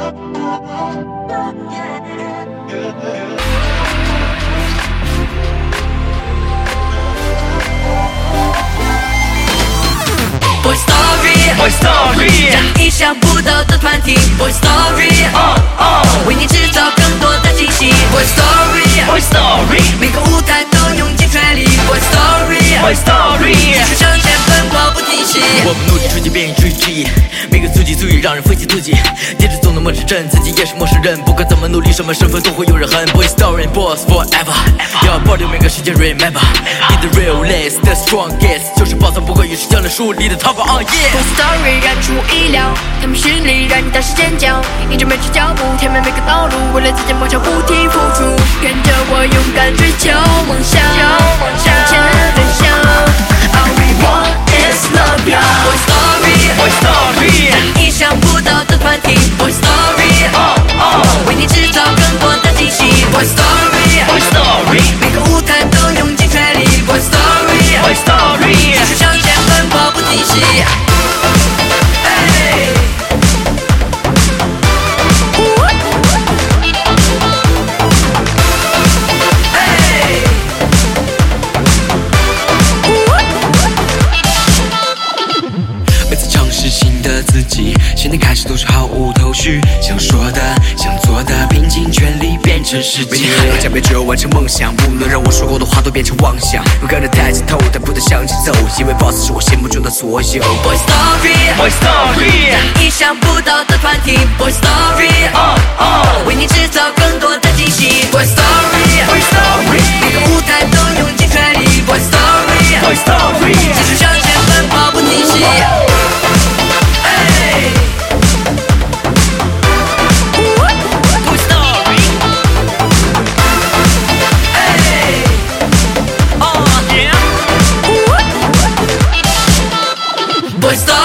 Boy Story，Boy Story， 让意想不到的团体 Boy Story， 为你制造更多的惊喜 Boy Story，Boy Story， 每个舞台都用尽全力 Boy Story，Boy Story， 继续向前奔跑不停息。我们努力追击别人追击，每个足迹足以让人分析自己。戒指总能默指认自己也是陌生人，不管怎么努力，什么身份都会有人恨。Boy Story Boss Forever， 要保留每个时间 Remember。Be the realest, the strongest， 就是宝藏不会与时将人树立的淘宝。Oh yeah。 Boy Story 让出意料，他们训练让你大声尖叫，迎着每只脚步，填满每个道路，为了自己梦想不停付出，跟着我勇敢追求梦想，向前奔向。All we want is love ya。 Boy Story，Boy Story， 让意想不到的团体 Boy Story， 为你制造更多的惊喜 Boy Story，Boy Story， 每个舞台都用尽全力 Boy Story，Boy Story， 继续向前奔跑不停息。 现在开始都是毫无头绪，想说的想做的拼尽全力变成实际，让奖杯只有完成梦想，不能让我说过的话都变成妄想，勇敢的抬起头，但不能向前走，因为 boss 是我心目中的所有。 Boy Story，Boy Story， 让意想不到的团体 Boy Story， 为你制造更多的惊喜 Boy Story，Boy Story， 每个舞台都用尽全力 Boy Story，Boy Story， 继续向前奔跑不停息。Boy Story。